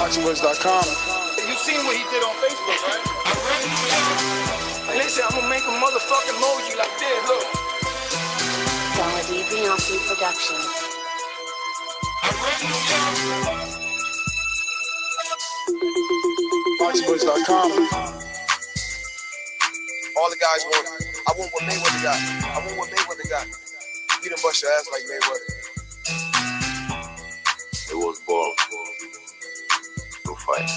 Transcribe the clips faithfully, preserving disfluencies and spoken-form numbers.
boxing voice dot com. You seen what he did on Facebook, right? Listen, I'm gonna make a motherfucking emoji like this, look. Quality Beyonce Production. boxing voice dot com. All the guys want, I want what Mayweather got. I want what Mayweather got. You done bust your ass like Mayweather. It was ball. No fight.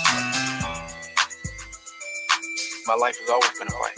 My life has always been a fight.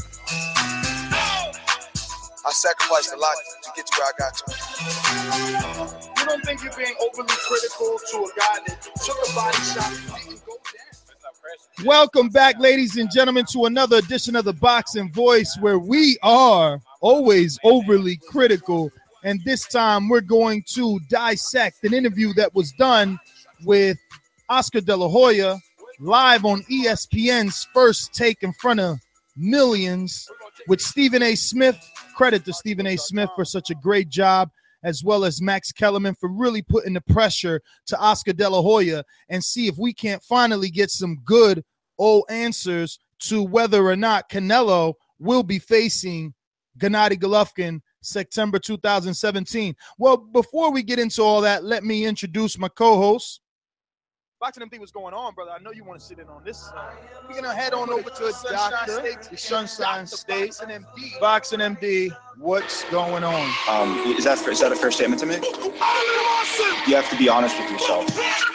I sacrificed a lot to get to where I got to. You don't think you're being overly critical to a guy that took a body shot and didn't go down? Welcome back, ladies and gentlemen, to another edition of the Boxing Voice, where we are always overly critical. And this time we're going to dissect an interview that was done with Oscar De La Hoya live on E S P N's First Take in front of millions with Stephen A. Smith. Credit to Stephen A. Smith for such a great job, as well as Max Kellerman for really putting the pressure to Oscar De La Hoya and see if we can't finally get some good old answers to whether or not Canelo will be facing Gennady Golovkin September two thousand seventeen. Well, before we get into all that, let me introduce my co-host. Boxing M D, what's going on, brother? I know you want to sit in on this. Uh, we're going to head on over to Sunshine State, the Sunshine State. Boxing M D. Boxing M D, what's going on? Um, is that is that a fair statement to make? You have to be honest with yourself.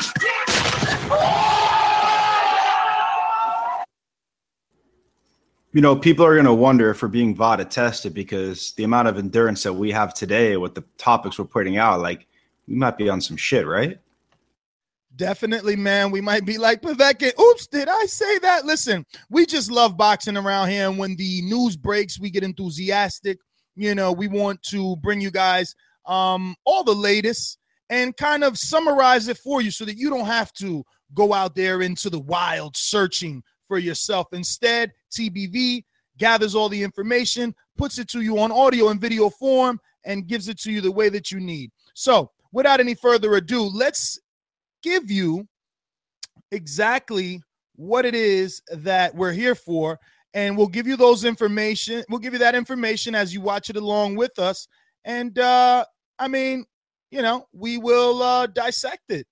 You know, people are going to wonder if we're being V A D A tested because the amount of endurance that we have today with the topics we're putting out, like, we might be on some shit, right? Definitely, man. We might be like Povetkin. Oops, did I say that? Listen, we just love boxing around here. And when the news breaks, we get enthusiastic. You know, we want to bring you guys um, all the latest and kind of summarize it for you so that you don't have to go out there into the wild searching for yourself. Instead, T B V gathers all the information, puts it to you on audio and video form, and gives it to you the way that you need. So without any further ado, let's give you exactly what it is that we're here for, and we'll give you those information. We'll give you that information as you watch it along with us. And, uh, I mean, you know, we will uh, dissect it.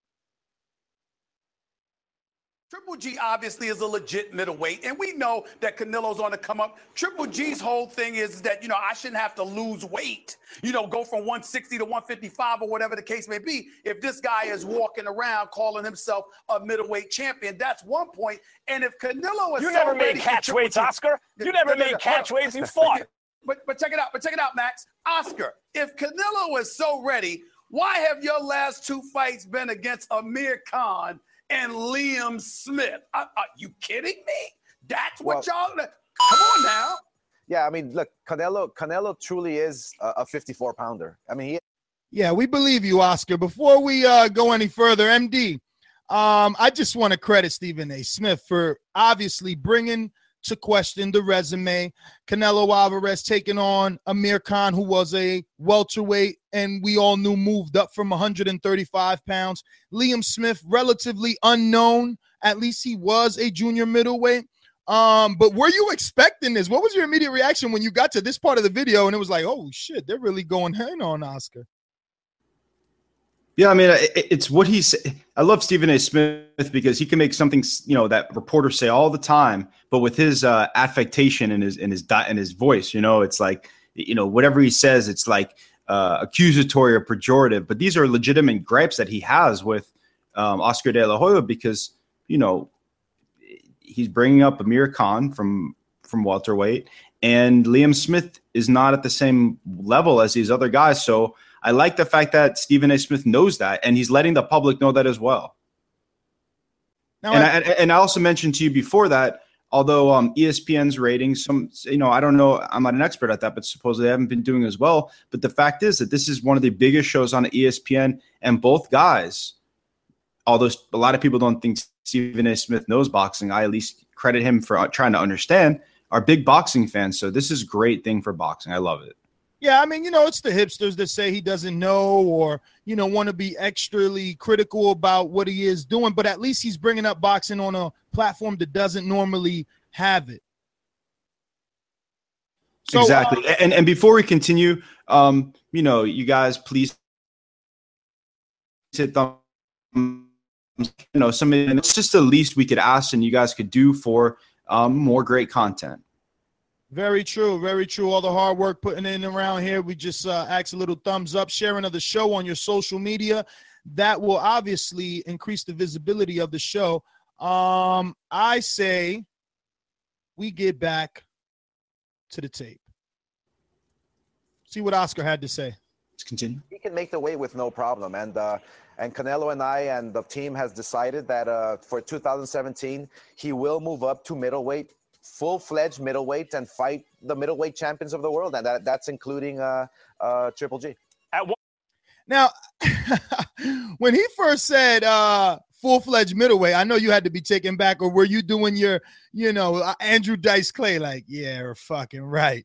Triple G obviously is a legit middleweight, and we know that Canelo's on the come up. Triple G's whole thing is that, you know, I shouldn't have to lose weight, you know, go from one sixty to one fifty-five or whatever the case may be. If this guy is walking around calling himself a middleweight champion, that's one point. And if Canelo is You so never made catch weights, Oscar. You never made catch weights. You fought. But, but check it out. But check it out, Max. Oscar, if Canelo is so ready, why have your last two fights been against Amir Khan and Liam Smith? Are, are you kidding me? That's what well, y'all. Come on now. Yeah, I mean, look, Canelo. Canelo truly is a, a fifty-four pounder. I mean, he. Yeah, we believe you, Oscar. Before we uh, go any further, M D, um, I just want to credit Stephen A. Smith for obviously bringing to question the resume. Canelo Alvarez taking on Amir Khan, who was a welterweight, and we all knew moved up from one hundred thirty-five pounds. Liam Smith, relatively unknown. At least he was a junior middleweight. Um, but were you expecting this? What was your immediate reaction when you got to this part of the video and it was like, oh, shit, they're really going in on Oscar? Yeah, I mean, it's what he's – I love Stephen A. Smith because he can make something, you know, that reporters say all the time, but with his uh, affectation and his and his, and his voice, you know, it's like, you know, whatever he says, it's like uh, accusatory or pejorative. But these are legitimate gripes that he has with um, Oscar De La Hoya because, you know, he's bringing up Amir Khan from, from welterweight, and Liam Smith is not at the same level as these other guys. So I like the fact that Stephen A. Smith knows that, and he's letting the public know that as well. Now, and, I, I, and I also mentioned to you before that, although um, E S P N's ratings, some, you know, I don't know, I'm not an expert at that, but supposedly they haven't been doing as well. But the fact is that this is one of the biggest shows on E S P N, and both guys, although a lot of people don't think Stephen A. Smith knows boxing, I at least credit him for trying to understand, are big boxing fans. So this is a great thing for boxing. I love it. Yeah, I mean, you know, it's the hipsters that say he doesn't know or, you know, want to be extremely critical about what he is doing, but at least he's bringing up boxing on a platform that doesn't normally have it. So, exactly. Uh, and and before we continue, um, you know, you guys, please hit thumbs, you know, something, and it's just the least we could ask and you guys could do for um, more great content. Very true. Very true. All the hard work putting in around here. We just uh, ask a little thumbs up, sharing of the show on your social media. That will obviously increase the visibility of the show. Um, I say we get back to the tape. See what Oscar had to say. Let's continue. He can make the weight with no problem. And uh, and Canelo and I and the team has decided that uh, for two thousand seventeen, he will move up to middleweight, full-fledged middleweight, and fight the middleweight champions of the world, and that, that's including uh, uh, Triple G. At what- now, when he first said uh, full-fledged middleweight, I know you had to be taken back, or were you doing your, you know, uh, Andrew Dice Clay, like, yeah, we're fucking right.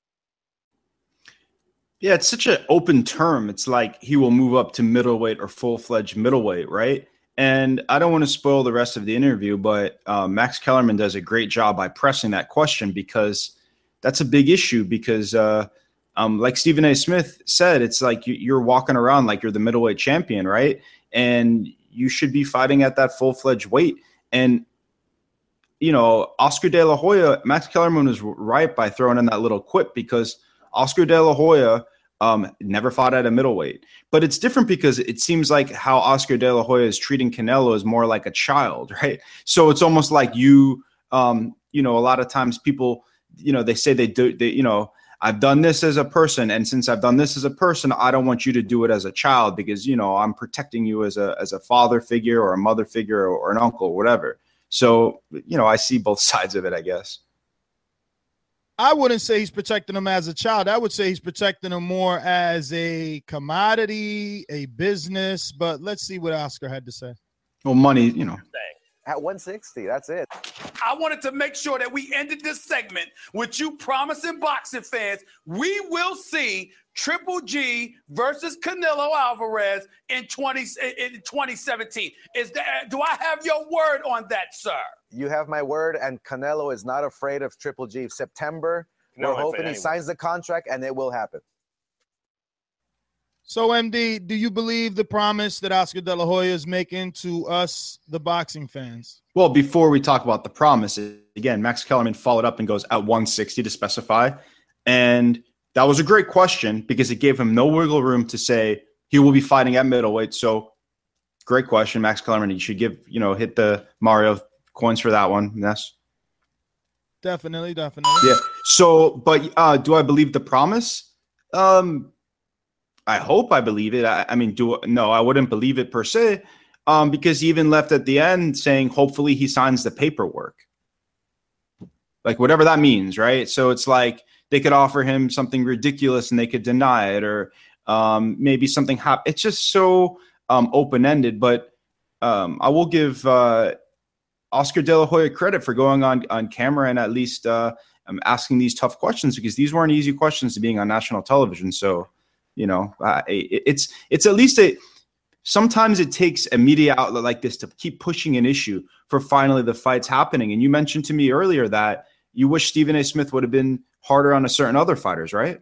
Yeah, it's such an open term. It's like he will move up to middleweight or full-fledged middleweight, right? And I don't want to spoil the rest of the interview, but uh, Max Kellerman does a great job by pressing that question because that's a big issue because, uh, um, like Stephen A. Smith said, it's like you, you're walking around like you're the middleweight champion, right? And you should be fighting at that full-fledged weight. And, you know, Oscar De La Hoya, Max Kellerman was right by throwing in that little quip because Oscar De La Hoya Um, never fought at a middleweight. But it's different because it seems like how Oscar De La Hoya is treating Canelo is more like a child, right? So it's almost like you, um, you know, a lot of times people, you know, they say they do, they, you know, I've done this as a person, and since I've done this as a person, I don't want you to do it as a child because, you know, I'm protecting you as a as a father figure or a mother figure or, or an uncle, or whatever. So, you know, I see both sides of it, I guess. I wouldn't say he's protecting him as a child. I would say he's protecting him more as a commodity, a business. But let's see what Oscar had to say. Well, money, you know. At one sixty, that's it. I wanted to make sure that we ended this segment with you promising boxing fans we will see Triple G versus Canelo Alvarez in twenty in twenty seventeen. Is that, do I have your word on that, sir? You have my word, and Canelo is not afraid of Triple G. September, No, we're hoping he anyway. signs the contract, and it will happen. So, M D, do you believe the promise that Oscar De La Hoya is making to us, the boxing fans? Well, before we talk about the promise, again, Max Kellerman followed up and goes at one sixty to specify. And that was a great question because it gave him no wiggle room to say he will be fighting at middleweight. So great question, Max Kellerman. You should give, you know, hit the Mario coins for that one. Yes. Definitely, definitely. Yeah. So, but uh, do I believe the promise? Um, I hope I believe it. I, I mean, do no, I wouldn't believe it per se, um, because he even left at the end saying hopefully he signs the paperwork, like whatever that means, right? So it's like they could offer him something ridiculous and they could deny it, or um, maybe something hap- It's just so um, open ended. But um, I will give uh, Oscar De La Hoya credit for going on on camera and at least uh, um, asking these tough questions because these weren't easy questions to being on national television. So. You know, uh, it, it's it's at least a. Sometimes it takes a media outlet like this to keep pushing an issue for finally the fights happening. And you mentioned to me earlier that you wish Stephen A. Smith would have been harder on a certain other fighters, right?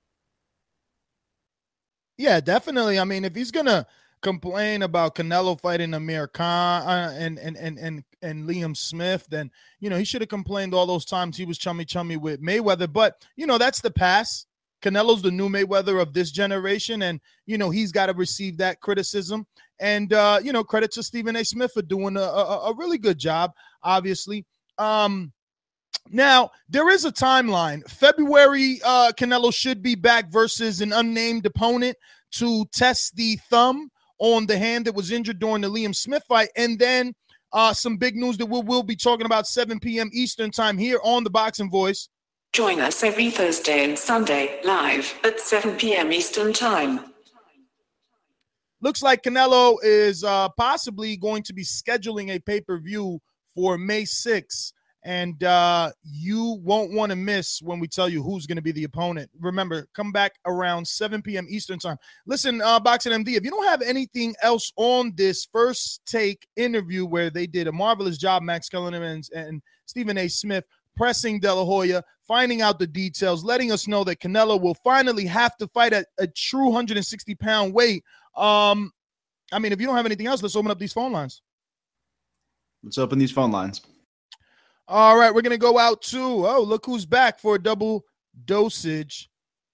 Yeah, definitely. I mean, if he's gonna complain about Canelo fighting Amir Khan uh, and, and and and and Liam Smith, then you know he should have complained all those times he was chummy chummy with Mayweather. But you know that's the past. Canelo's the new Mayweather of this generation, and, you know, he's got to receive that criticism. And, uh, you know, credit to Stephen A. Smith for doing a, a, a really good job, obviously. Um, now, there is a timeline. February, uh, Canelo should be back versus an unnamed opponent to test the thumb on the hand that was injured during the Liam Smith fight. And then uh, some big news that we'll, we'll be talking about seven p.m. Eastern time here on The Boxing Voice. Join us every Thursday and Sunday, live at seven p.m. Eastern Time. Looks like Canelo is uh, possibly going to be scheduling a pay-per-view for May sixth. and uh, you won't want to miss when we tell you who's going to be the opponent. Remember, come back around seven p.m. Eastern time. Listen, uh, Boxing M D, if you don't have anything else on this First Take interview where they did a marvelous job, Max Kellerman and, and Stephen A. Smith, pressing De La Hoya, finding out the details, letting us know that Canelo will finally have to fight at a true one hundred sixty pound weight. Um, I mean, if you don't have anything else, let's open up these phone lines. Let's open these phone lines. All right, we're going to go out to, oh, look who's back for a double dosage.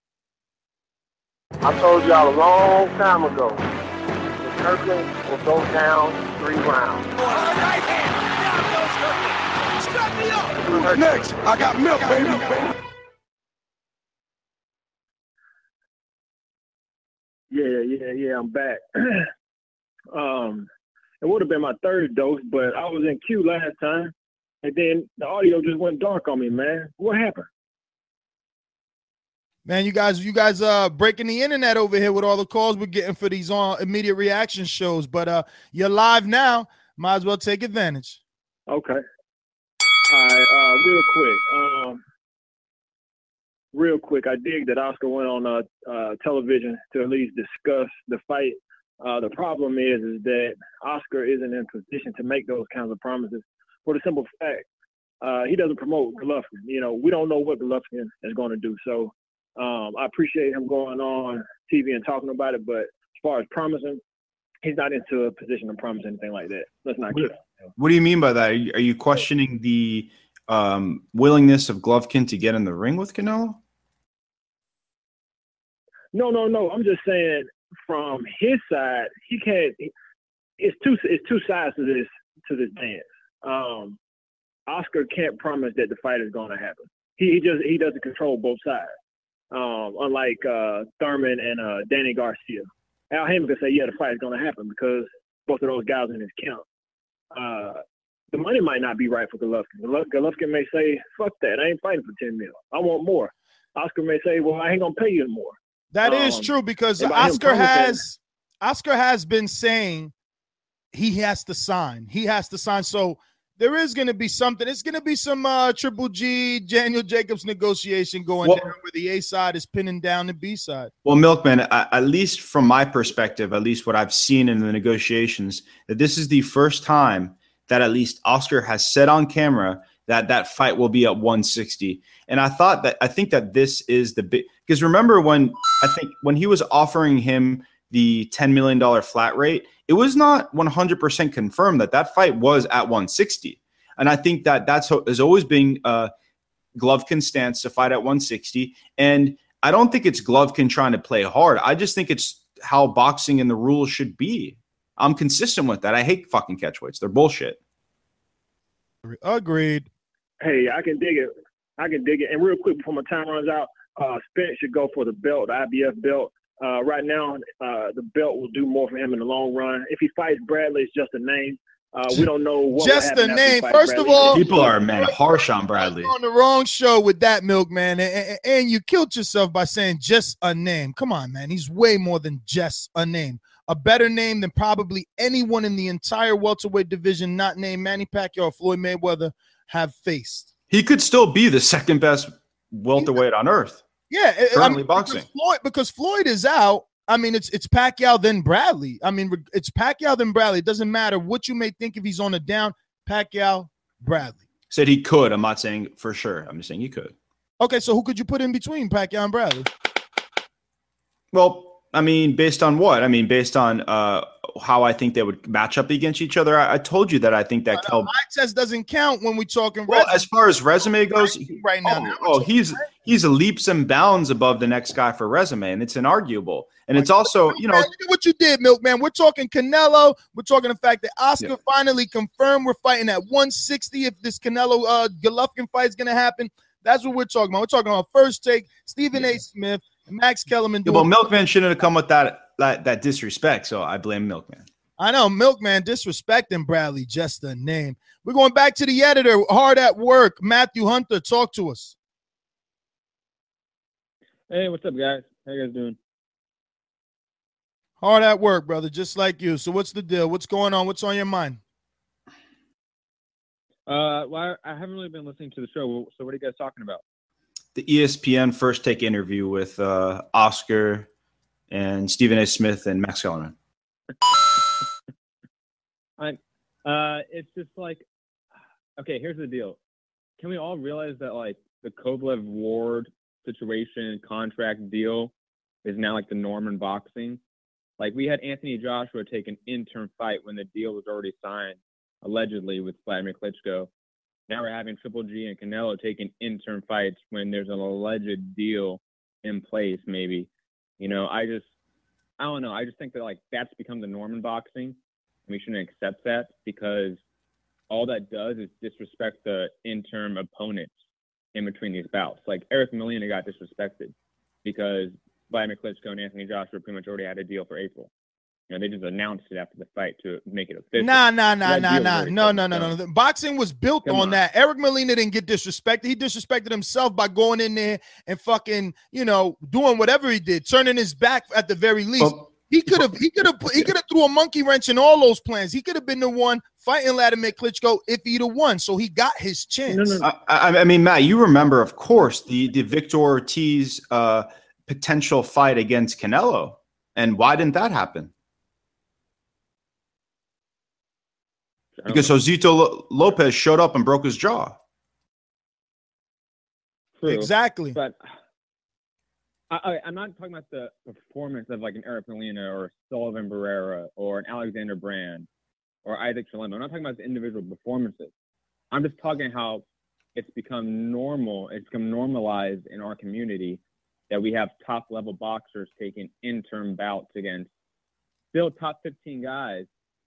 I told y'all a long time ago that Kirkland will go down three rounds. Right hand, down goes Kirkland. Strap me up. Who's next? I got milk, baby. Yeah, yeah, yeah, I'm back. um, it would have been my third dose, but I was in queue last time. And then the audio just went dark on me, man. What happened? Man, you guys, you guys uh breaking the internet over here with all the calls we're getting for these on immediate reaction shows. But uh you're live now. Might as well take advantage. Okay. All right, uh, real quick. Um real quick, I dig that Oscar went on uh, uh television to at least discuss the fight. Uh the problem is is that Oscar isn't in position to make those kinds of promises. For the simple fact, uh, he doesn't promote Golovkin. You know, we don't know what Golovkin is going to do. So um, I appreciate him going on T V and talking about it. But as far as promising, he's not into a position to promise anything like that. Let's not get him. What do you mean by that? Are you, are you questioning the um, willingness of Golovkin to get in the ring with Canelo? No, no, no. I'm just saying from his side, he can't. It's two. It's two sides to this to this dance. Um, Oscar can't promise that the fight is going to happen. He, he just he doesn't control both sides. Um, unlike uh, Thurman and uh, Danny Garcia, Al Heyman can say, yeah, the fight is going to happen because both of those guys are in his camp. Uh, the money might not be right for Golovkin. Golovkin may say, fuck that, I ain't fighting for ten mil. I want more. Oscar may say, well, I ain't gonna pay you more. That um, is true because by Oscar him has Oscar has been saying he has to sign. He has to sign. So there is going to be something. It's going to be some uh, Triple G, Daniel Jacobs negotiation going well, down where the A side is pinning down the B side. Well, Milkman, at least from my perspective, at least what I've seen in the negotiations, that this is the first time that at least Oscar has said on camera that that fight will be at one sixty. And I thought that I think that this is the big, because remember when I think when he was offering him the ten million dollars flat rate, it was not one hundred percent confirmed that that fight was at one sixty. And I think that that's has always been uh, Golovkin's stance to fight at one sixty. And I don't think it's Golovkin trying to play hard. I just think it's how boxing and the rules should be. I'm consistent with that. I hate fucking catchweights. They're bullshit. Agreed. Hey, I can dig it. I can dig it. And real quick before my time runs out, uh, Spence should go for the belt, the I B F belt. Uh, right now, uh, the belt will do more for him in the long run. If he fights Bradley, it's just a name. Uh, we don't know what just a name. First of all, people are man harsh on Bradley. You're on the wrong show with that, Milkman, and, and, and you killed yourself by saying just a name. Come on, man. He's way more than just a name. A better name than probably anyone in the entire welterweight division, not named Manny Pacquiao or Floyd Mayweather, have faced. He could still be the second best welterweight on earth. Yeah, currently I mean, boxing. Because Floyd, because Floyd is out. I mean, it's it's Pacquiao then Bradley. I mean, it's Pacquiao then Bradley. It doesn't matter what you may think if he's on a down. Pacquiao, Bradley. Said he could. I'm not saying for sure. I'm just saying he could. Okay, so who could you put in between Pacquiao and Bradley? Well, I mean, based on what? I mean, based on uh, how I think they would match up against each other. I, I told you that I think that no, Kel. My test doesn't count when we're talking. Well, resume. As far as resume goes, right now, oh, now oh he's he's leaps and bounds above the next guy for resume, and it's inarguable. And it's also, you know, look at what you did, Milkman. We're talking Canelo. We're talking the fact that Oscar yeah. finally confirmed we're fighting at one sixty. If this Canelo uh, Golovkin fight is going to happen, that's what we're talking about. We're talking about First Take, Stephen yeah. A. Smith, and Max Kellerman. Yeah, well, Milkman shouldn't have come with that, that that disrespect, so I blame Milkman. I know, Milkman disrespecting Bradley, just a name. We're going back to the editor, hard at work. Matthew Hunter, talk to us. Hey, what's up, guys? How you guys doing? Hard at work, brother, just like you. So what's the deal? What's going on? What's on your mind? Uh, well, I, I haven't really been listening to the show. So what are you guys talking about? The E S P N First Take interview with uh, Oscar and Stephen A. Smith and Max Kellerman. I, uh, it's just like, okay, here's the deal. Can we all realize that like the Kovalev Ward situation contract deal is now like the norm in boxing? Like we had Anthony Joshua take an interim fight when the deal was already signed, allegedly, with Vladimir Klitschko. Now we're having Triple G and Canelo taking interim fights when there's an alleged deal in place, maybe. You know, I just, I don't know. I just think that like that's become the norm in boxing, and we shouldn't accept that because all that does is disrespect the interim opponents in between these bouts. Like Eric Molina got disrespected because Vladimir Klitschko and Anthony Joshua pretty much already had a deal for April. You know, they just announced it after the fight to make it official. Nah, nah, nah, That nah, deal nah. already No, set no, in no, no. stone. The boxing was built Come on on. that. Eric Molina didn't get disrespected. He disrespected himself by going in there and fucking, you know, doing whatever he did, turning his back at the very least. Well, He could have, he could have, he could have threw a monkey wrench in all those plans. He could have been the one fighting Vladimir Klitschko if he'd have won. So he got his chance. No, no, no. I, I, I mean, Matt, you remember, of course, the the Victor Ortiz uh, potential fight against Canelo, and why didn't that happen? Because Josito Lo- Lopez showed up and broke his jaw. True. Exactly. But I, I, I'm not talking about the performance of like an Eric Molina or Sullivan Barrera or an Alexander Brand or Isaac Shalem. I'm not talking about the individual performances. I'm just talking how it's become normal. It's become normalized in our community that we have top level boxers taking interim bouts against still top fifteen guys,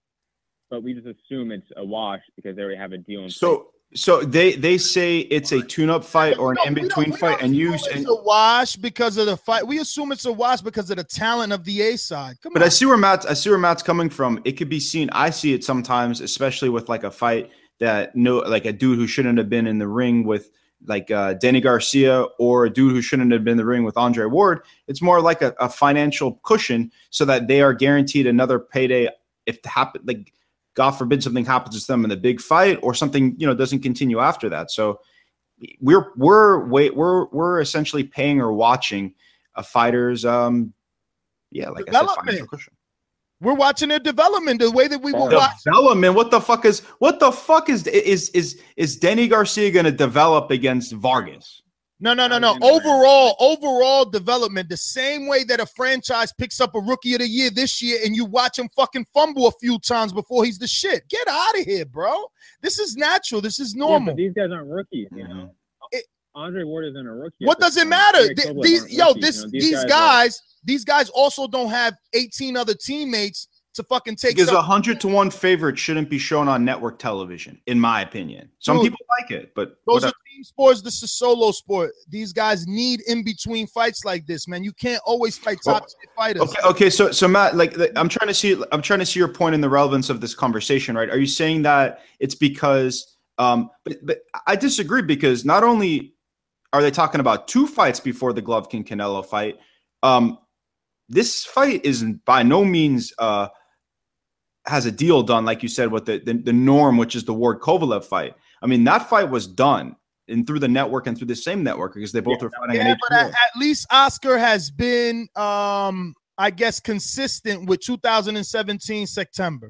but we just assume it's a wash because they already have a deal in place. So, so they they say it's a tune-up fight or an No, we don't- in-between we fight, don't and you. assume And, it's a wash because of the fight. We assume it's a wash because of the talent of the A side. Come but on. I see where Matt's I see where Matt's coming from. It could be seen. I see it sometimes, especially with like a fight that no, like a dude who shouldn't have been in the ring with like uh, Danny Garcia or a dude who shouldn't have been in the ring with Andre Ward. It's more like a, a financial cushion so that they are guaranteed another payday if it happen like. God forbid something happens to them in the big fight or something, you know, doesn't continue after that. So we're we're wait we're we're essentially paying or watching a fighter's um yeah, like I said, financial cushion. We're watching their development the way that we will watch. Development. What the fuck is what the fuck is is is is Danny Garcia gonna develop against Vargas? No, no, no, no. Overall, overall development, the same way that a franchise picks up a rookie of the year this year and you watch him fucking fumble a few times before he's the shit. Get out of here, bro. This is natural. This is Yeah, normal. but these guys aren't rookies, you know. Andre Ward isn't a rookie. What at this does it point. matter? Eric Th- Kovalev These, aren't yo, rookies, this, you know. these are- guys, these guys also don't have eighteen other teammates to fucking take. Because some- a hundred to one favorite shouldn't be shown on network television, in my opinion. Some Dude, people like it, but Those whatever. are team sports. This is solo sport. These guys need in between fights like this, man. You can't always fight top Well, tier fighters. Okay, okay, so so Matt, like like, I'm trying to see, I'm trying to see your point in the relevance of this conversation, right? Are you saying that it's because, um, but but I disagree because not only are they talking about two fights before the Golovkin Canelo fight, um, this fight is by no means uh has a deal done, like you said, with the the, the norm, which is the Ward Kovalev fight. I mean, that fight was done and through the network and through the same network because they both were fighting on Yeah, H but B O. at, at least Oscar has been, um, I guess, consistent with two thousand seventeen September.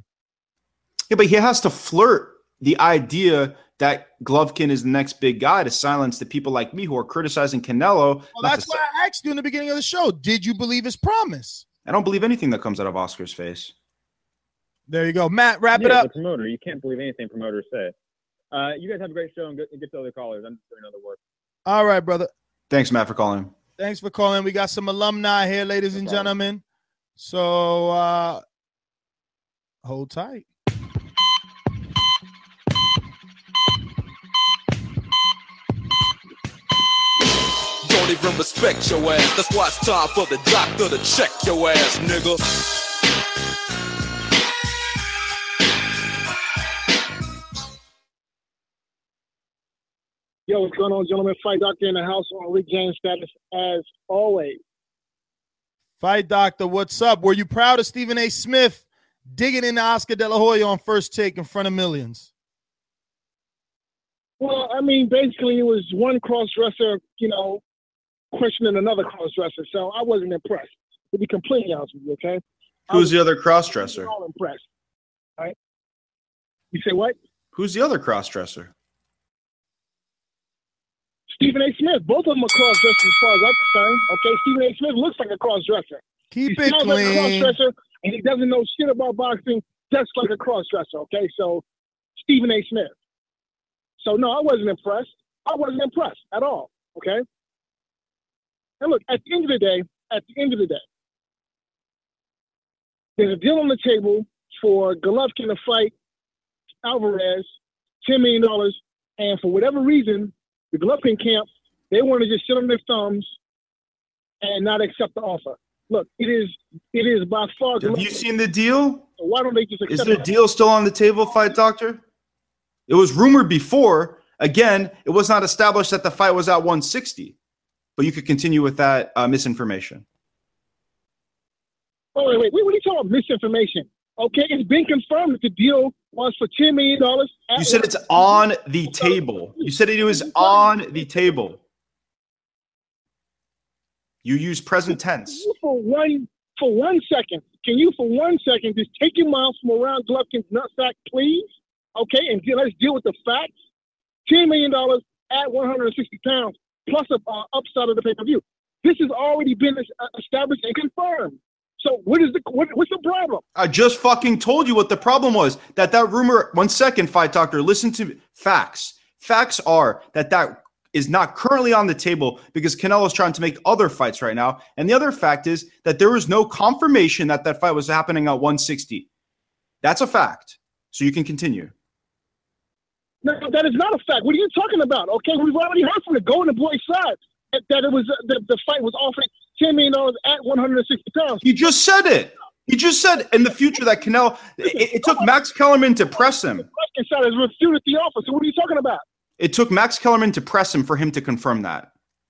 Yeah, but he has to flirt the idea that Golovkin is the next big guy to silence the people like me who are criticizing Canelo. Well, not that's to why I asked you in the beginning of the show. Did you believe his promise? I don't believe anything that comes out of Oscar's face. There you go. Matt, wrap yeah, it up. The promoter, you can't believe anything promoters say. Uh, you guys have a great show and get, get to other callers. I'm just doing other work. All right, brother. Thanks, Matt, for calling. Thanks for calling. We got some alumni here, ladies and gentlemen. So uh hold tight. Don't even respect your ass. That's why it's time for the doctor to check your ass, nigga. Yo, what's going on, gentlemen? Fight Doctor in the house on Rick James status as always. Fight Doctor, what's up? Were you proud of Stephen A. Smith digging into Oscar De La Hoya on First Take in front of millions? Well, I mean, basically, it was one cross-dresser, you know, questioning another cross-dresser. So I wasn't impressed, to be completely honest with you, okay? Who's the other cross-dresser? All impressed. All right? You say what? Who's the other cross-dresser? Stephen A. Smith. Both of them are cross-dressers as far as I'm concerned, okay? Stephen A. Smith looks like a cross-dresser. Keep he it sounds like a clean. cross-dresser, and he doesn't know shit about boxing, just like a cross-dresser, okay? So, Stephen A. Smith. So, no, I wasn't impressed. I wasn't impressed at all, okay? And look, at the end of the day, at the end of the day, there's a deal on the table for Golovkin to fight Alvarez, ten million dollars, and for whatever reason, the Golovkin camp, they want to just sit on their thumbs and not accept the offer. Look, it is it is by far. Have you seen the deal? So why don't they just accept Is the it? deal still on the table, Fight Doctor? It was rumored before. Again, it was not established that the fight was at one sixty. But you could continue with that uh, misinformation. Oh, wait, wait, wait, what are you talking about misinformation? Okay, it's been confirmed that the deal was for ten million dollars. You said it's on the table. You said it was on the table. You use present tense. For one, for one second, can you for one second just take your mouth from around Golovkin's nutsack, please? Okay, and deal, let's deal with the facts. ten million dollars at one hundred sixty pounds, plus a uh, upside of the pay-per-view. This has already been established and confirmed. So what is the what, what's the problem? I just fucking told you what the problem was. That that rumor. One second, Fight Doctor. Listen to me. Facts. Facts are that that is not currently on the table because Canelo is trying to make other fights right now. And the other fact is that there was no confirmation that that fight was happening at one sixty. That's a fact. So you can continue. No, that is not a fact. What are you talking about? Okay, we've already heard from the Golden Boy side that, that it was uh, the, the fight was offering ten million dollars at one hundred sixty pounds. He just said it. He just said in the future that Canelo. It, it took Max Kellerman to press him. The side has refuted the offer. So what are you talking about? It took Max Kellerman to press him for him to confirm that.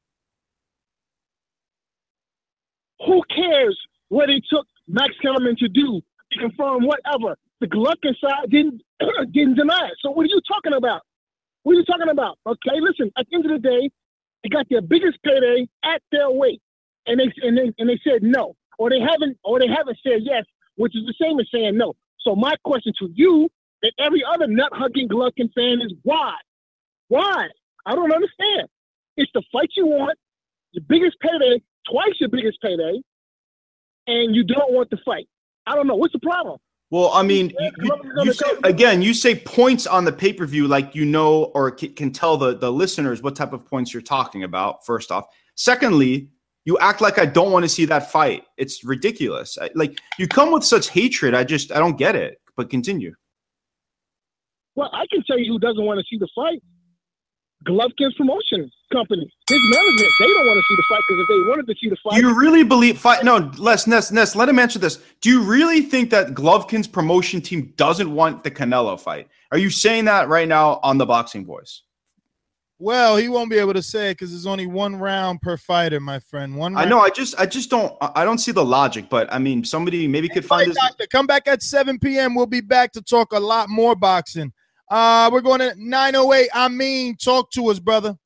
Who cares what it took Max Kellerman to do to confirm whatever? The Golovkin side didn't didn't deny it. So what are you talking about? What are you talking about? Okay, listen. At the end of the day, they got their biggest payday at their weight, and they and they and they said no, or they haven't, or they haven't said yes, which is the same as saying no. So my question to you and every other nut-hugging Golovkin fan is why? Why? I don't understand. It's the fight you want, your biggest payday, twice your biggest payday, and you don't want the fight. I don't know. What's the problem? Well, I mean, you, you, you say, again, you say points on the pay-per-view like you know or c- can tell the, the listeners what type of points you're talking about, first off. Secondly, you act like I don't want to see that fight. It's ridiculous. I, like, you come with such hatred. I just, I don't get it. But continue. Well, I can tell you who doesn't want to see the fight. Golovkin's promotion company, his management, they don't want to see the fight because if they wanted to see the fight, Do you really believe fight? No, Les, Ness, Ness, let him answer this. Do you really think that Golovkin's promotion team doesn't want the Canelo fight? Are you saying that right now on the Boxing Voice? Well, he won't be able to say it because there's only one round per fighter, my friend. One. Round. I know. I just, I just don't, I don't see the logic. But I mean, somebody maybe could find this. Doctor, come back at seven p.m. We'll be back to talk a lot more boxing. Uh, we're going to nine oh eight. I mean, talk to us, brother.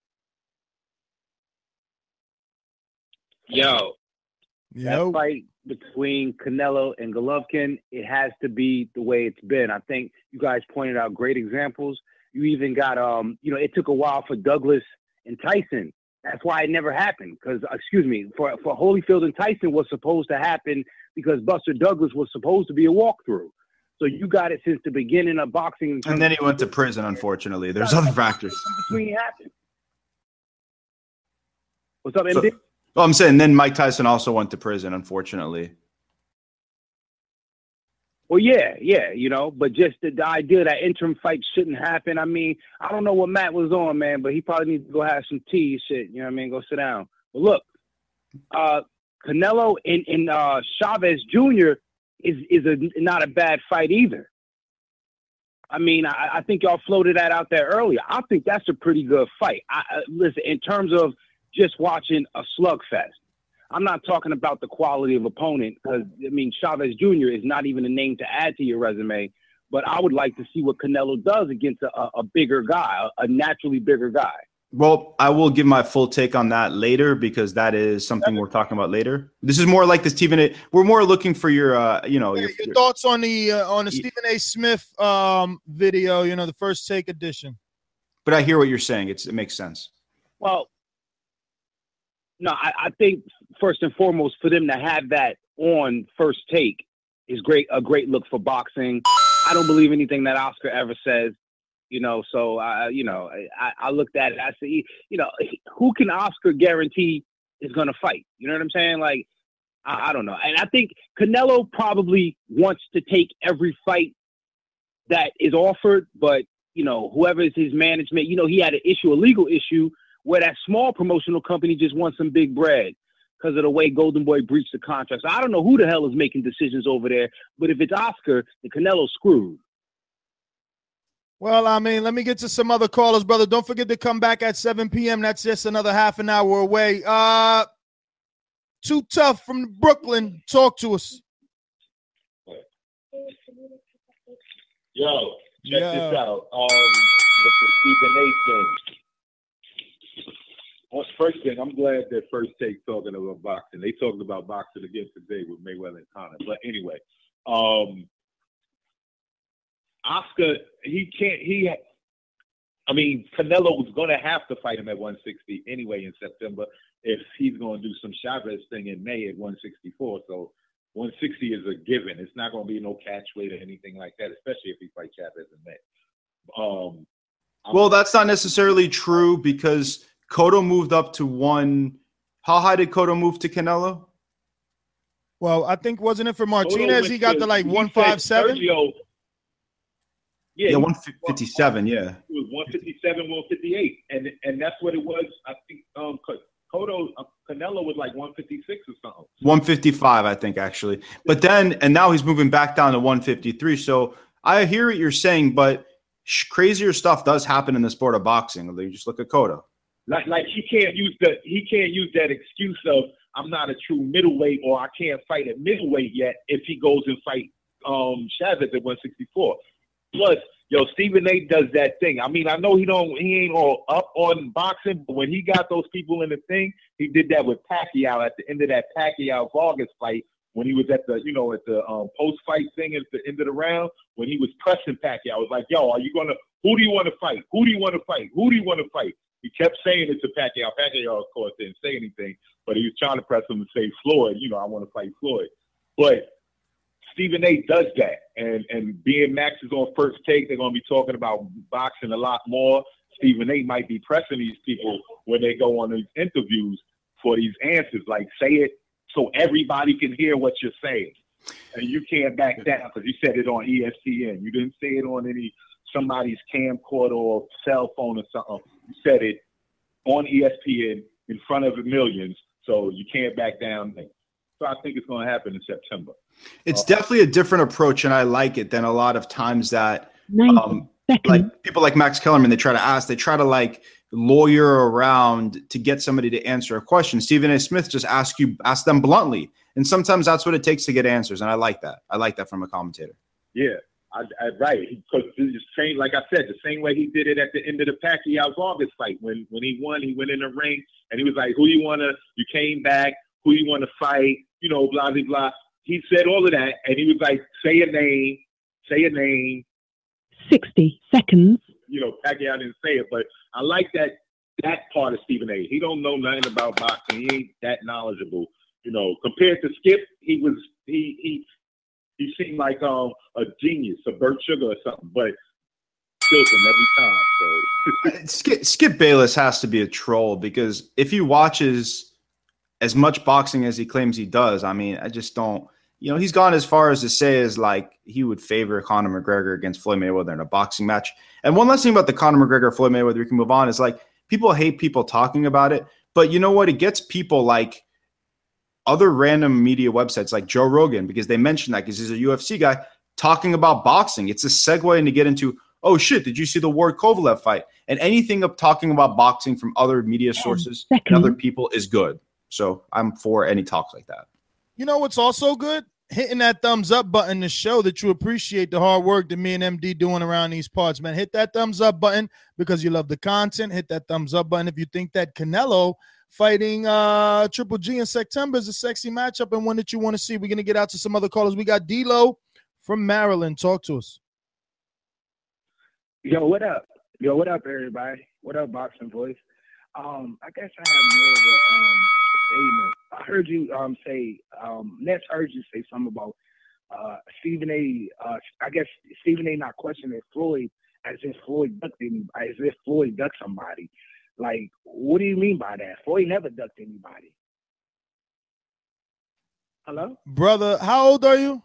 Yo, Yo. that fight between Canelo and Golovkin, it has to be the way it's been. I think you guys pointed out great examples. You even got, um, you know, it took a while for Douglas and Tyson. That's why it never happened. Because, excuse me, for for Holyfield and Tyson was supposed to happen because Buster Douglas was supposed to be a walkthrough. So you got it since the beginning of boxing. And then he went to prison, unfortunately. There's other factors. Between happened. What's up, M So, D? well, I'm saying then Mike Tyson also went to prison, unfortunately. Well, yeah, yeah, you know, but just the, the idea that interim fight shouldn't happen. I mean, I don't know what Matt was on, man, but he probably needs to go have some tea and shit. You know what I mean? Go sit down. But look, uh, Canelo and, and uh, Chavez Junior is is a not a bad fight either. I mean, I, I think y'all floated that out there earlier. I think that's a pretty good fight. I, uh, listen, in terms of just watching a slugfest, I'm not talking about the quality of opponent because, I mean, Chavez Junior is not even a name to add to your resume. But I would like to see what Canelo does against a, a bigger guy, a, a naturally bigger guy. Well, I will give my full take on that later because that is something we're talking about later. This is more like the Stephen A. We're more looking for your, uh, you know, Yeah, your, your your- thoughts on the uh, on the Stephen A. Smith um, video, you know, the first take edition. But I hear what you're saying. It's it makes sense. Well, no, I, I think first and foremost for them to have that on First Take is great. A great look for boxing. I don't believe anything that Oscar ever says. You know, so I, you know, I, I looked at it. I said, you know, who can Oscar guarantee is going to fight? You know what I'm saying? Like, I, I don't know. And I think Canelo probably wants to take every fight that is offered, but you know, whoever is his management, you know, he had an issue, a legal issue, where that small promotional company just wants some big bread because of the way Golden Boy breached the contract. So I don't know who the hell is making decisions over there, but if it's Oscar, then Canelo's screwed. Well, I mean, let me get to some other callers, brother. Don't forget to come back at seven p.m. That's just another half an hour away. Uh, Too Tough from Brooklyn. Talk to us. Yo, check Yo. this out. Um, the Stephen A. thing. Well, first thing, I'm glad that First Take talking about boxing. They talked about boxing again today with Mayweather and Conor. But anyway, um, Oscar, he can't. He, I mean, Canelo was going to have to fight him at one sixty anyway in September if he's going to do some Chavez thing in May at one sixty-four. So one sixty is a given. It's not going to be no catch weight or anything like that, especially if he fights Chavez in May. Um, Well, that's not necessarily true because Cotto moved up to one. How high did Cotto move to Canelo? Well, I think, wasn't it for Martinez? He got to like one fifty-seven. Sergio, Yeah, he- one fifty-seven. Yeah. It was one fifty-seven, one fifty-eight, and and that's what it was. I think um, Cotto, uh, Canelo was like one fifty-six or something. one fifty-five, I think, actually. But then, and now he's moving back down to one fifty-three. So I hear what you're saying, but sh- crazier stuff does happen in the sport of boxing. You just look at Cotto. Like like he can't use the he can't use that excuse of I'm not a true middleweight or I can't fight at middleweight yet if he goes and fight um Chavez at one sixty-four. Plus, yo, Stephen A. does that thing. I mean, I know he don't he ain't all up on boxing, but when he got those people in the thing, he did that with Pacquiao at the end of that Pacquiao Vargas fight when he was at the you know at the um, post fight thing at the end of the round when he was pressing Pacquiao. I was like, yo, are you gonna who do you want to fight? Who do you want to fight? Who do you want to fight? He kept saying it to Pacquiao. Pacquiao, of course, didn't say anything, but he was trying to press him to say Floyd. You know, I want to fight Floyd. But Stephen A. does that, and and being Max is on First Take, they're going to be talking about boxing a lot more. Stephen A. might be pressing these people when they go on these interviews for these answers, like say it so everybody can hear what you're saying, and you can't back down because you said it on E S P N. You didn't say it on any somebody's camcorder or cell phone or something. You said it on E S P N in front of millions, so you can't back down. So I think it's going to happen in September. It's definitely a different approach, and I like it than a lot of times that um, like people like Max Kellerman, they try to ask, they try to like lawyer around to get somebody to answer a question. Stephen A. Smith just ask you, ask them bluntly, and sometimes that's what it takes to get answers, and I like that. I like that from a commentator. Yeah, I, I, right. Because the same, like I said, the same way he did it at the end of the Pacquiao Vargas fight. When when he won, he went in the ring and he was like, "Who you wanna?" You came back. Who you want to fight? You know, blah blah blah. He said all of that, and he was like, "Say a name, say a name." Sixty seconds. You know, Pacquiao didn't say it, but I like that that part of Stephen A. He don't know nothing about boxing. He ain't that knowledgeable. You know, compared to Skip, he was he he he seemed like um a genius, a Burt Sugar or something, but kills him every time. So Skip, Skip Bayless has to be a troll because if he watches as much boxing as he claims he does, I mean, I just don't, you know, he's gone as far as to say is like he would favor Conor McGregor against Floyd Mayweather in a boxing match. And one last thing about the Conor McGregor, Floyd Mayweather, we can move on, is like people hate people talking about it. But you know what? It gets people like other random media websites like Joe Rogan, because they mention that because he's a U F C guy talking about boxing. It's a segue in to get into, oh shit, did you see the Ward Kovalev fight? And anything of talking about boxing from other media sources and other people is good. So I'm for any talks like that. You know what's also good? hitting that thumbs up button to show that you appreciate the hard work that me and M D doing around these parts, man. Hit that thumbs up button because you love the content. Hit that thumbs up button if you think that Canelo fighting uh, Triple G in September is a sexy matchup and one that you want to see. We're going to get out to some other callers. We got D-Lo from Maryland. Talk to us. Yo, what up? Yo, what up, everybody? What up, Boxing Voice? Um, I guess I have more of a um, statement. I heard you um, say, um, Ness heard you say something about uh, Stephen A. Uh, I guess Stephen A. not questioning Floyd as if Floyd ducked him, as if Floyd ducked somebody. Like, what do you mean by that? Floyd never ducked anybody. Hello? Brother, how old are you?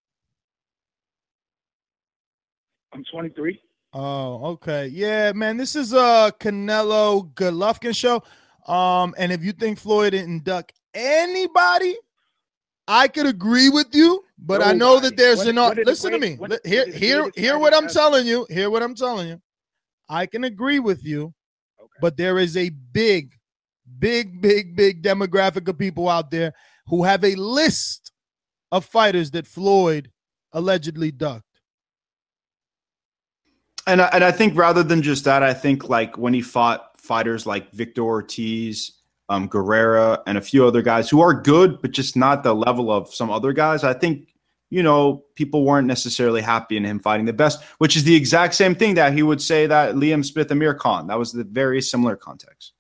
I'm twenty-three. Oh, okay. Yeah, man, this is a Canelo Golovkin show. Um, and if you think Floyd didn't duck anybody, I could agree with you, but Nobody. I know that there's what, an what listen to me. What, hear hear hear what I'm telling you. Hear what I'm telling you. I can agree with you, okay. But there is a big, big, big, big demographic of people out there who have a list of fighters that Floyd allegedly ducked. And I, and I think rather than just that, I think like when he fought fighters like Victor Ortiz, um, Guerrera, and a few other guys who are good, but just not the level of some other guys, I think, you know, people weren't necessarily happy in him fighting the best, which is the exact same thing that he would say that Liam Smith, Amir Khan. That was the very similar context.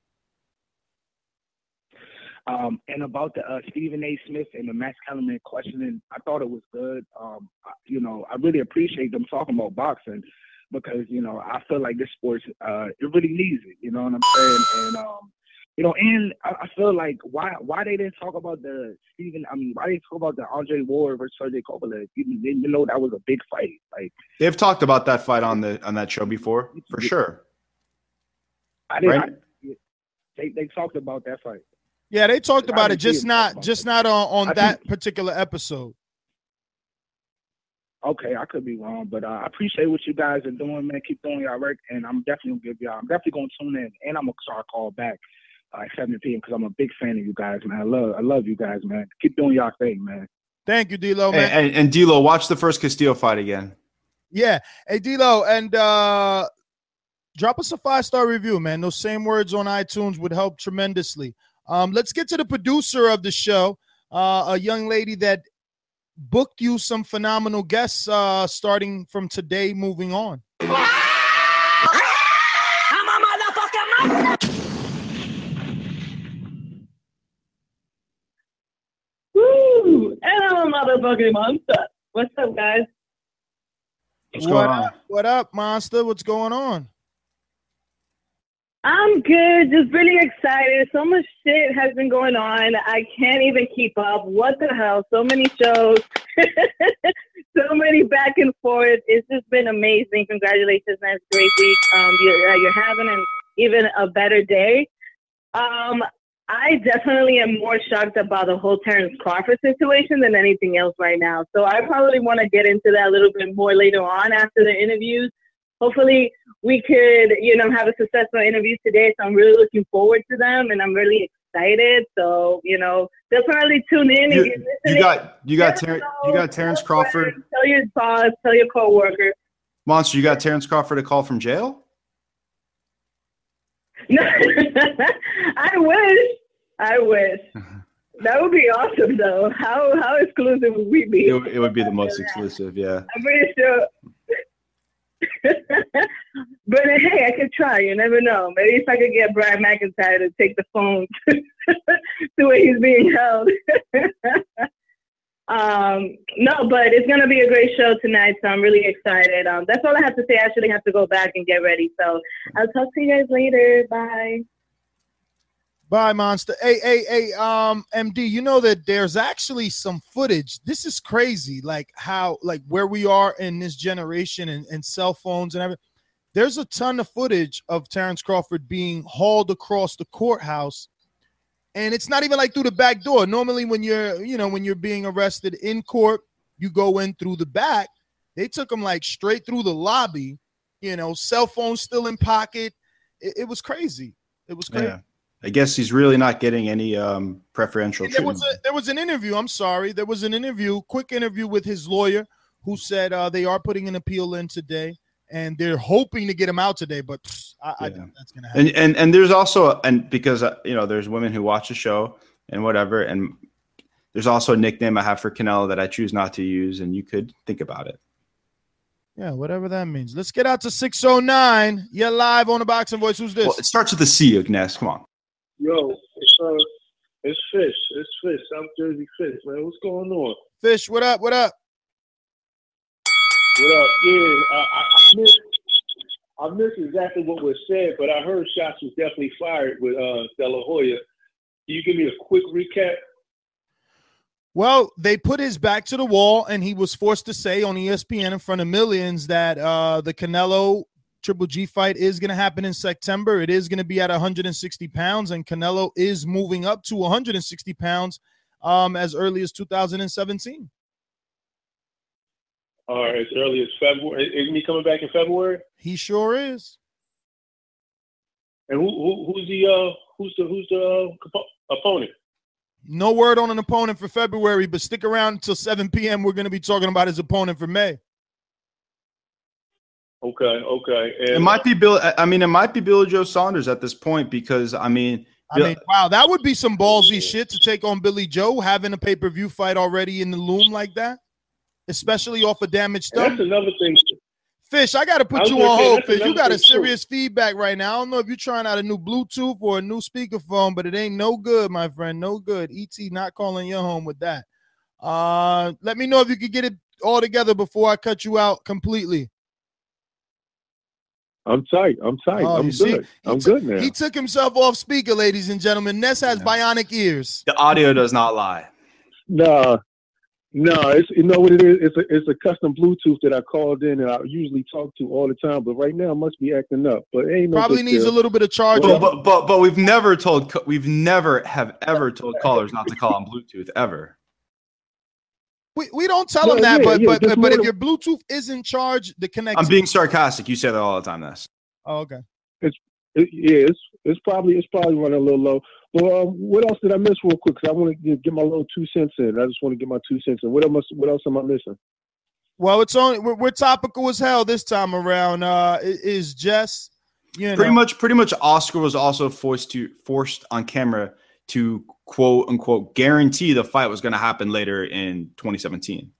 Um, and about the uh, Stephen A. Smith and the Max Kellerman questioning, I thought it was good. Um, I, you know, I really appreciate them talking about boxing. Because, you know, I feel like this sport, uh, it really needs it. You know what I'm saying? And, um, you know, and I, I feel like why why they didn't talk about the Stephen, I mean, why they talk about the Andre Ward versus Sergey Kovalev? Even they didn't know that was a big fight. Like they've talked about that fight on the on that show before, for sure. I didn't. Right? I, they they talked about that fight. Yeah, they talked about it, just not just not on, on that think, particular episode. Okay, I could be wrong, but uh, I appreciate what you guys are doing, man. Keep doing your work, and I'm definitely gonna give y'all. I'm definitely gonna tune in, and I'm gonna start call back uh, at seven p.m. because I'm a big fan of you guys, man. I love, I love you guys, man. Keep doing y'all thing, man. Thank you, D-Lo, man. And, and, and D-Lo, watch the first Castillo fight again. Yeah, hey D-Lo, and uh, drop us a five star review, man. Those same words on iTunes would help tremendously. Um, let's get to the producer of the show, uh, a young lady that booked you some phenomenal guests uh, starting from today moving on. I'm a motherfucking monster. Woo! And I'm a motherfucking monster. What's up, guys? What's going what on? Up? What up, monster? What's going on? I'm good. Just really excited. So much shit has been going on. I can't even keep up. What the hell? So many shows. So many back and forth. It's just been amazing. Congratulations, man. It's a great week. Um, you're, you're having an even a better day. Um, I definitely am more shocked about the whole Terrence Crawford situation than anything else right now. So I probably want to get into that a little bit more later on after the interviews. Hopefully we could, you know, have a successful interview today. So I'm really looking forward to them, and I'm really excited. So, you know, definitely tune in. You, if you're you got you got Ter- you got Terrence Crawford. Tell your boss, tell your coworker. Monster, you got Terrence Crawford a call from jail? No, I wish. I wish. That would be awesome, though. How how exclusive would we be? It, it would be the most exclusive, yeah. I'm pretty sure. But hey, I could try. You never know. Maybe if I could get Brian McIntyre to take the phone to where he's being held. um, no, but it's gonna be a great show tonight, so I'm really excited. Um, that's all I have to say. I actually have to go back and get ready. So I'll talk to you guys later. Bye. Bye, monster. Hey, hey, hey, um, M D, you know that there's actually some footage. This is crazy, like how, like where we are in this generation and, and cell phones and everything. There's a ton of footage of Terrence Crawford being hauled across the courthouse, and it's not even like through the back door. Normally when you're, you know, when you're being arrested in court, you go in through the back. They took him like straight through the lobby, you know, cell phone still in pocket. It, it was crazy. It was crazy. Yeah. I guess he's really not getting any um, preferential And there treatment. was a, there was an interview. I'm sorry, there was an interview, quick interview with his lawyer, who said uh, they are putting an appeal in today, and they're hoping to get him out today. But pff, I, I think that's gonna happen. And and and there's also and because uh, you know there's women who watch the show and whatever, and there's also a nickname I have for Canelo that I choose not to use, and you could think about it. Yeah, whatever that means. Let's get out to six oh nine. You're live on the Boxing Voice. Who's this? Well, it starts with a C, Ignace. Come on. Yo, it's uh, it's Fish. It's Fish. South Jersey Fish, man. What's going on? Fish, what up? What up? What up? Yeah, uh, I, I missed. I missed exactly what was said, but I heard shots was definitely fired with uh, De La Hoya. Can you give me a quick recap? Well, they put his back to the wall, and he was forced to say on E S P N in front of millions that uh, the Canelo Triple G fight is going to happen in September. It is going to be at one hundred sixty pounds, and Canelo is moving up to one hundred sixty pounds um, as early as two thousand seventeen. All right, as early as February. Isn't he coming back in February? He sure is. And who, who who's the uh, who's the who's the uh, opponent? No word on an opponent for February, but stick around until seven p.m. We're going to be talking about his opponent for May. Okay, okay. And It might be Bill. I mean, it might be Billy Joe Saunders at this point because I mean, I mean, wow, that would be some ballsy shit to take on Billy Joe, having a pay-per-view fight already in the loom like that, especially off a damaged thumb. that's another thing. Fish, I got to I put was you gonna on say, hold, that's Fish. You another got a thing, too. serious feedback right now. I don't know if you're trying out a new Bluetooth or a new speakerphone, but it ain't no good, my friend. No good. E T not calling your home with that. Uh, let me know if you could get it all together before I cut you out completely. I'm tight. I'm tight. Oh, I'm you see? good. I'm good now. He took himself off speaker, ladies and gentlemen. Ness has bionic ears. the audio does not lie. No, no. It's you know what it is. It's a it's a custom Bluetooth that I called in and I usually talk to all the time. But right now, it must be acting up. But it ain't no Probably big needs deal. a little bit of charge. But, but but but we've never told we've never have ever told callers not to call on Bluetooth ever. We, we don't tell them Yeah, that, yeah, but yeah, but just but, but if more- your Bluetooth is in charge, the connection. I'm being sarcastic. You say that all the time, Ness. Oh, okay. It's it, yeah. It's it's probably it's probably running a little low. Well, um, what else did I miss real quick? Because I want to get my little two cents in. I just want to get my two cents in. What else? What else am I missing? Well, it's only we're, we're topical as hell this time around. Uh, i- is Jess, you know, Pretty much, pretty much. Oscar was also forced to forced on camera to quote unquote guarantee the fight was going to happen later in twenty seventeen.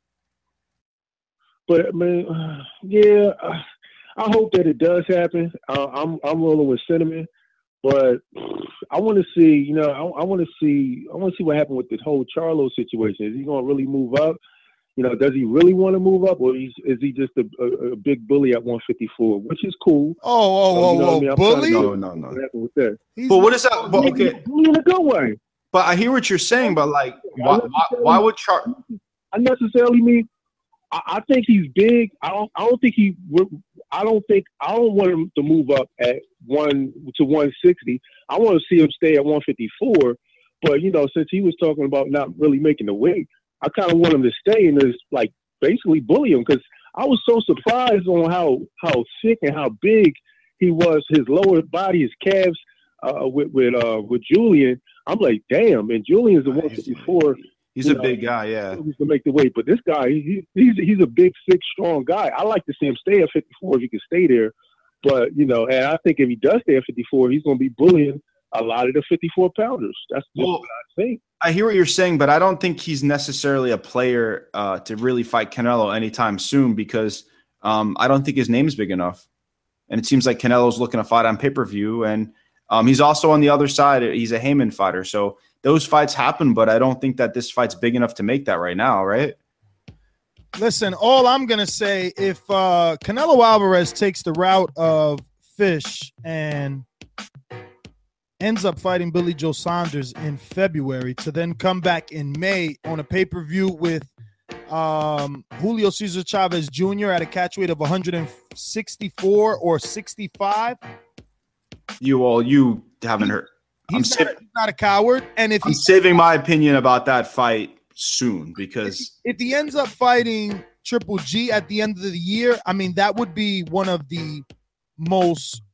But I mean, uh, yeah, uh, I hope that it does happen. Uh, I'm I'm rolling with Cinnamon, but I want to see. You know, I, I want to see. I want to see what happened with this whole Charlo situation. Is he going to really move up? You know, does he really want to move up, or is, is he just a, a, a big bully at one fifty-four, which is cool? Oh, oh, So, oh, you know what I oh, mean? I'm bully? trying to No, see no, no. what happened with that. He's But what is that? But, okay, Bully in a good way. but I hear what you're saying. But like, why why, why would Char? I necessarily mean. I, I think he's big. I don't. I don't think he. I don't think. I don't want him to move up at one to one sixty. I want to see him stay at one fifty-four. But you know, since he was talking about not really making the weight, I kind of want him to stay and just like basically bully him because I was so surprised on how how thick and how big he was. His lower body, his calves, uh, with with uh, with Julian. I'm like, damn. And Julian's a one fifty-four. He's you a know, big guy, yeah. He's to make the weight, but this guy, he, he's he's a big, thick, strong guy. I like to see him stay at fifty-four if he can stay there. But you know, and I think if he does stay at fifty-four, he's going to be bullying a lot of the fifty-four pounders. That's just Well, what I think. I hear what you're saying, but I don't think he's necessarily a player uh, to really fight Canelo anytime soon because um, I don't think his name's big enough. And it seems like Canelo's looking to fight on pay-per-view, and um, he's also on the other side. He's a Heyman fighter, so those fights happen, but I don't think that this fight's big enough to make that right now, right? Listen, all I'm going to say, if uh, Canelo Alvarez takes the route of Fish and ends up fighting Billy Joe Saunders in February to then come back in May on a pay-per-view with um, Julio Cesar Chavez Junior at a catch weight of one sixty-four or sixty-five. You all, you haven't heard. I'm, He's sa- not, he's not a coward. And if I'm he saving my opinion about that fight soon because if he ends up fighting Triple G at the end of the year, I mean, that would be one of the most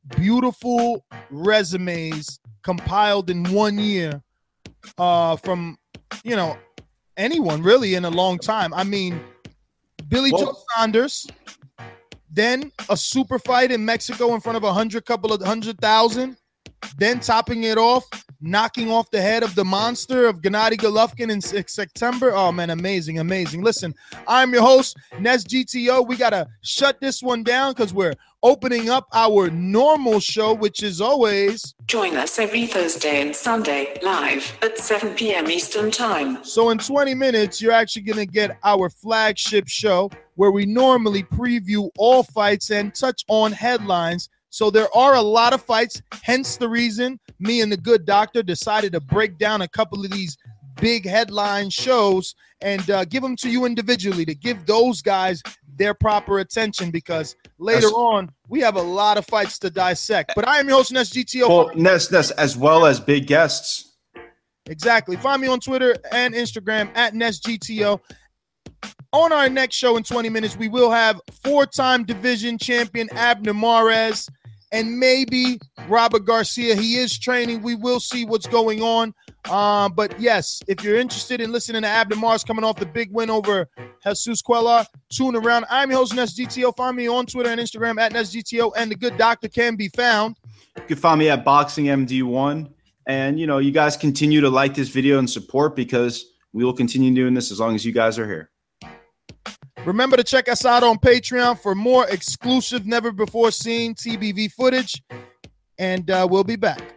beautiful resumes compiled in one year uh, from, you know, anyone really in a long time. I mean, Billy Well- Joe Saunders, then a super fight in Mexico in front of a hundred, couple of hundred thousand, then topping it off, knocking off the head of the monster of Gennady Golovkin in S- September. Oh, man, amazing, amazing. Listen, I'm your host, Ness G T O. We got to shut this one down because we're opening up our normal show, which is always... Join us every Thursday and Sunday live at seven p.m. Eastern Time. So in twenty minutes, you're actually going to get our flagship show where we normally preview all fights and touch on headlines. So there are a lot of fights, hence the reason me and the good doctor decided to break down a couple of these big headline shows and uh, give them to you individually to give those guys their proper attention because later That's- on we have a lot of fights to dissect. But I am your host, Ness G T O. Well, Ness, Ness, as well as big guests. Exactly. Find me on Twitter and Instagram at Ness G T O. On our next show in twenty minutes, we will have four-time division champion Abner Mares and maybe Robert Garcia. He is training. We will see what's going on. Uh, but yes, if you're interested in listening to Abner Mares coming off the big win over Jesus Cuellar, tune around. I'm your host, Ness G T O. Find me on Twitter and Instagram at Ness G T O, and the good doctor can be found. You can find me at Boxing M D one. And, you know, you guys continue to like this video and support because we will continue doing this as long as you guys are here. Remember to check us out on Patreon for more exclusive, never-before-seen T B V footage, and uh, we'll be back.